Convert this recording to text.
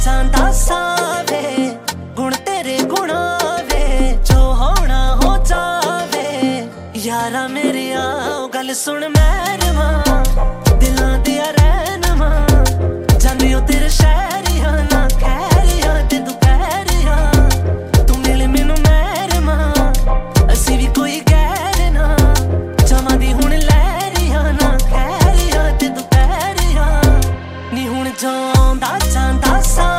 चांदा सावे गुण तेरे गुणा वे जो होना हो जावे यारा मेरे आओ गल सुन मैरमा दिलां दिया रहनमा जाने तेरे शहर आना